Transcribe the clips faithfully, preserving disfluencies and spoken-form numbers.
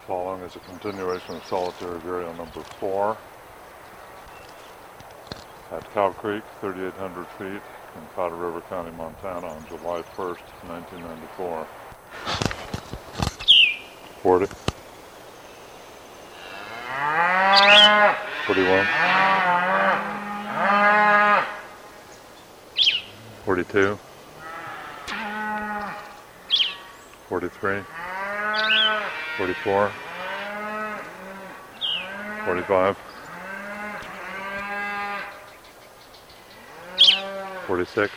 following is a continuation of solitary burial number four at Cow Creek, thirty-eight hundred feet in Powder River County, Montana on July first, nineteen ninety-four. forty. forty-one. forty-two. forty-three. forty-four. forty-five. forty-six.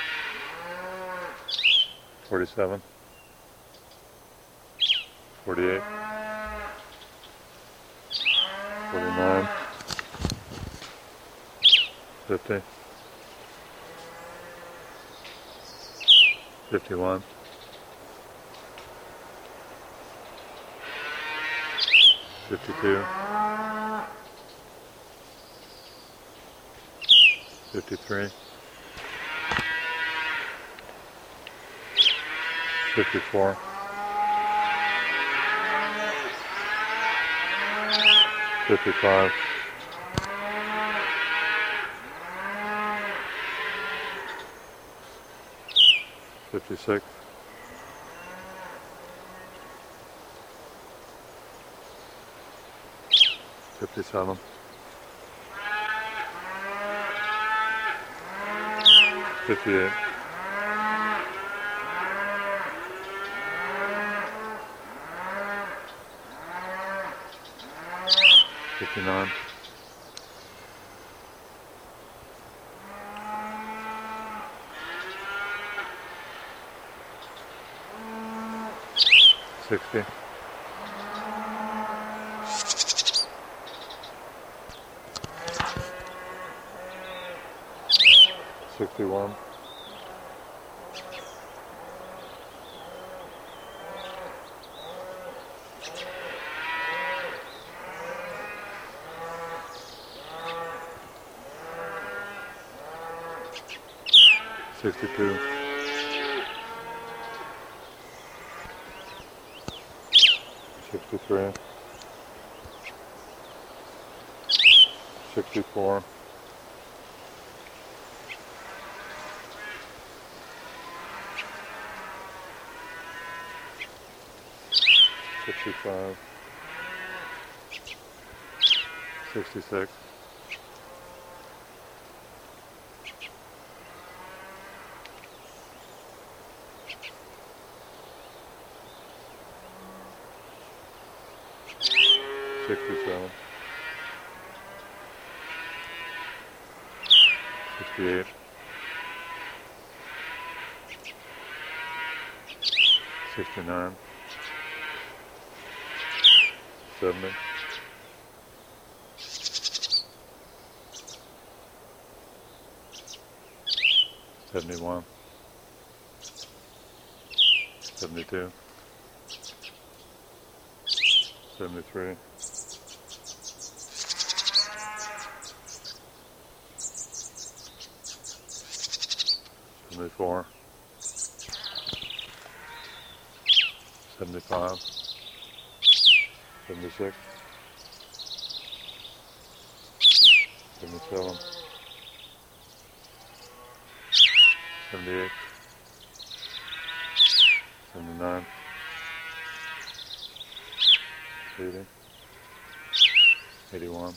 forty-seven. forty-eight. forty-nine. fifty. fifty-one. fifty-two. fifty-three. fifty-four. fifty-five. fifty-six. fifty-seven. fifty-eight. fifty-nine. sixty. sixty-one. sixty-two. sixty-three. sixty-four. sixty-five. sixty-six. sixty-seven. sixty-eight. sixty-nine. seventy. seventy-one. seventy-two. seventy-three. seventy-four. seventy-five. seventy-six. seventy-seven. seventy-eight. seventy-nine. eighty. eighty-one.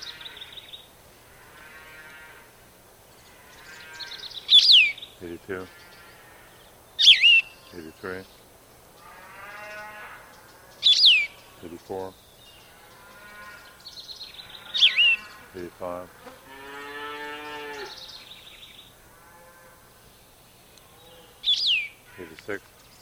eighty-two. eighty-three. eighty-four. eighty-five. eighty-six.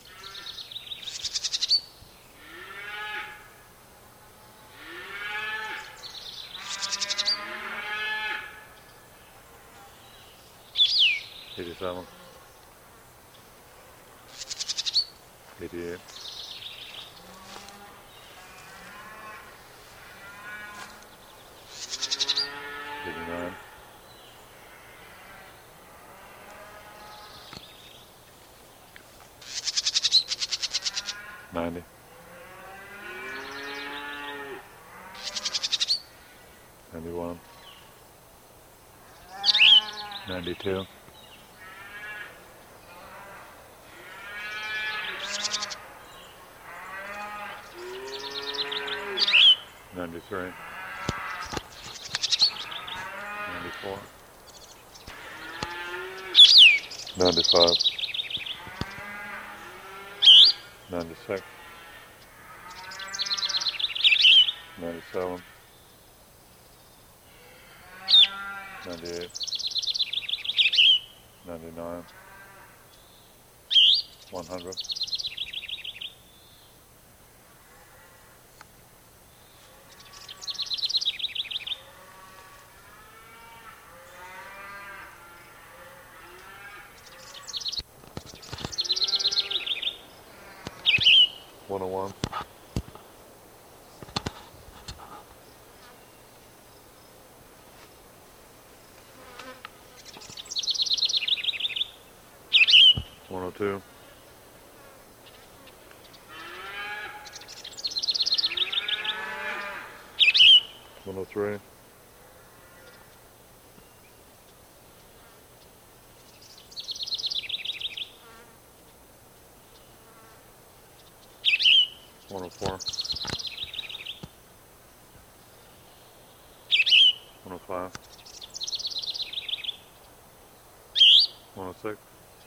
eighty-seven. eighty-eight. eighty-nine. ninety. ninety-one, ninety-two, ninety-three, ninety-four, ninety-five, ninety-six, ninety-seven, ninety-eight, ninety-nine, one hundred, one oh one, one oh two, one oh three, one oh four, one oh five, one oh six,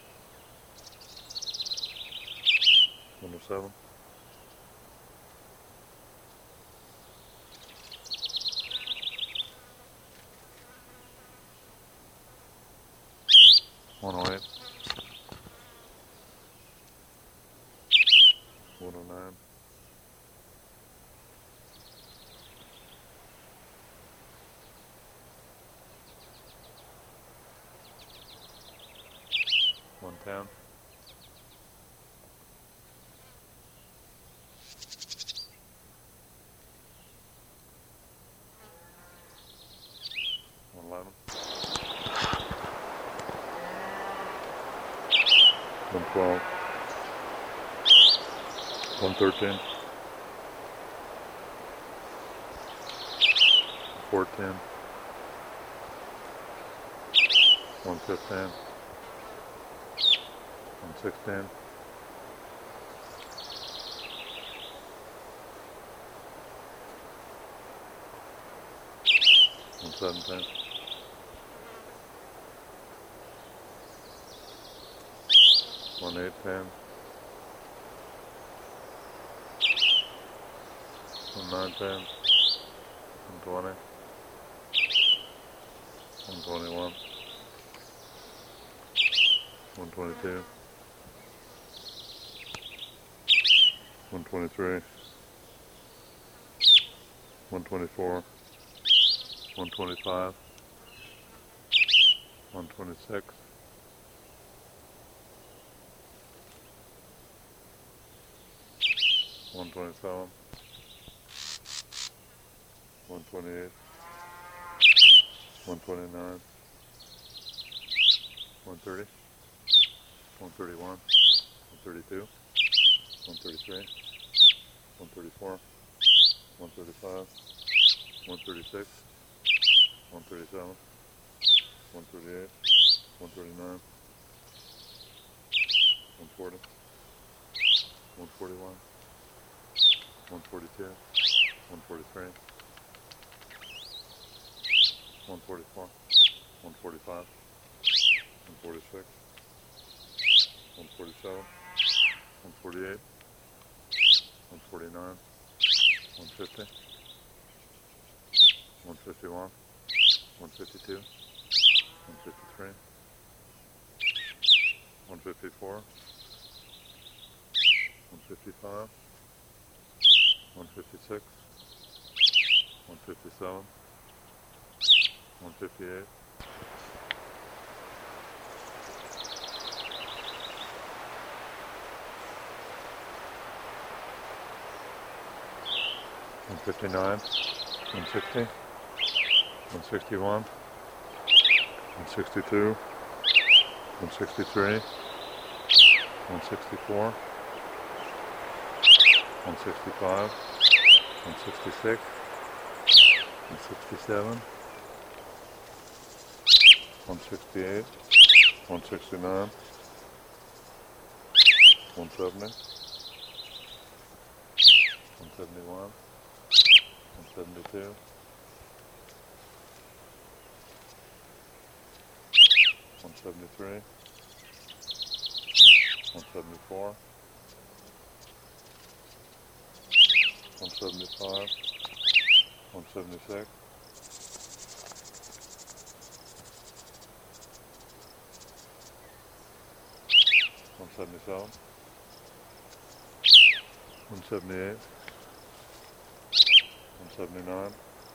one oh seven, one oh eight, one oh nine, one ten, one eleven, one twelve, one thirteen, fourteen, one fifteen, one sixteen, one seventeen, one eighteen, one nineteen, one twenty, one twenty-one, one twenty-two, one twenty-three, one twenty-four, one twenty-five, one twenty-six, one twenty-seven, one twenty-eight, one twenty-nine, one thirty, one thirty-one, one thirty-two, one thirty-three, one thirty-four, one thirty-five, one thirty-six, one thirty-seven, one thirty-eight, one thirty-nine, one forty, one forty-one, one forty-two, one forty-three, one forty-four, one forty-five, one forty-six, one forty-seven, one forty-eight, one forty-nine, one fifty, one fifty-one, one fifty-two, one fifty-three, one fifty-four, one fifty-five, one fifty-six, one fifty-seven, one fifty-eight, one fifty-nine, one sixty, one sixty-one, one sixty-two, one sixty-three, one sixty-four, one sixty-five, one sixty-six, one sixty-seven, one sixty-eight, one sixty-nine, one seventy, one seventy-one, one seventy-two, one seventy-three, one seventy-four, one seventy-five, one seventy-six, one seventy-seven, one seventy-eight, one seventy-nine,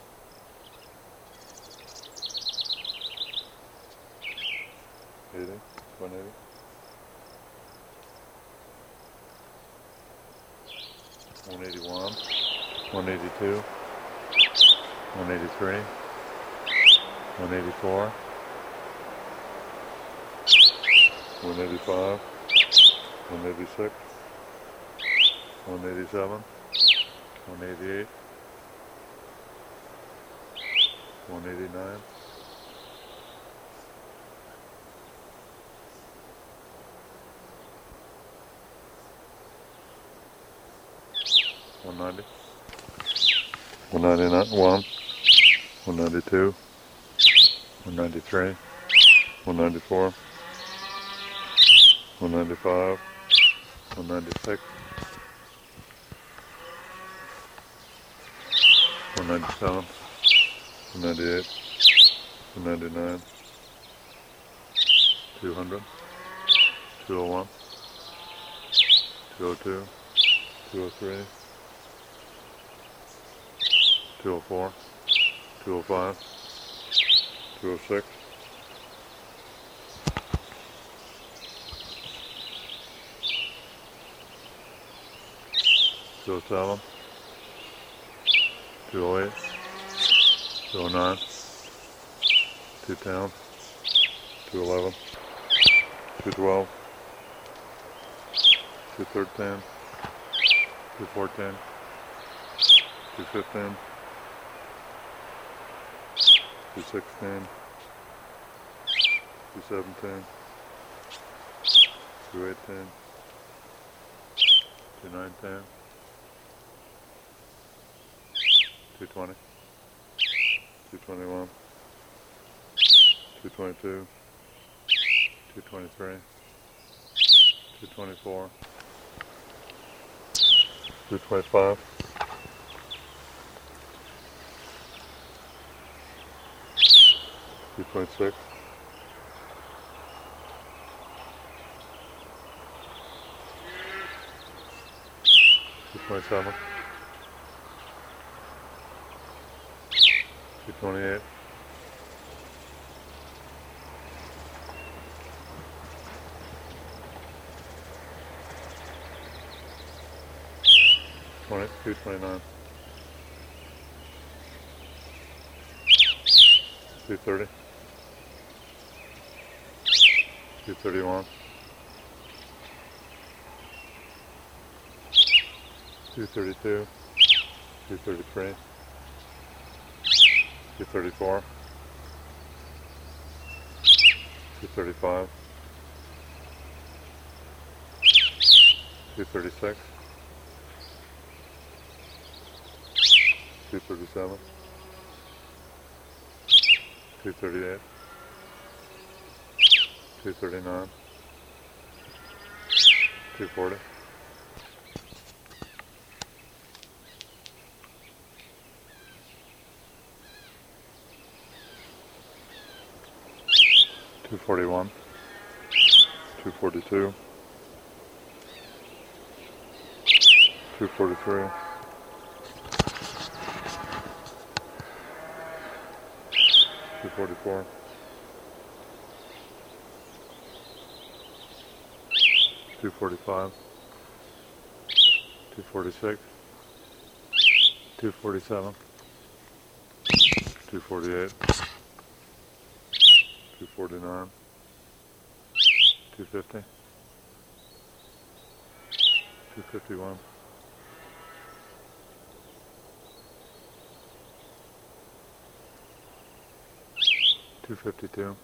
eighty, one eighty, one eighty-one, one eighty-two, one eighty-three, one eighty-four, one eighty-five, one eighty-six, one eighty-seven, one eighty-eight, one eighty-nine, one ninety, one ninety-nine, one, one ninety-two, one ninety-three, one ninety-four, one ninety-five, one ninety-six, one ninety-seven, one ninety-eight, one ninety-nine, two hundred, two oh one, two oh two, two oh three, two oh four, two oh five, two oh six, two oh seven, two oh eight, two oh nine, two ten, two eleven, two twelve, two thirteen, two fourteen, two fifteen, two sixteen, two seventeen, two eighteen, two nineteen, two twenty, two twenty-one, two twenty-two, two twenty-three, two twenty-four, two twenty-five, two twenty-six, two twenty-seven, two twenty-eight, twenty, two twenty-nine, two thirty, two thirty-one, two thirty-two, two thirty-three, two thirty-four, two thirty-five, two thirty-six, two thirty-seven, two thirty-eight, two thirty-nine, two forty, two forty-one, two forty-two, two forty-three, two forty-four, two forty-five, two forty-six, two forty-seven, two forty-eight, two forty-nine, two fifty, two fifty-one, two fifty-two.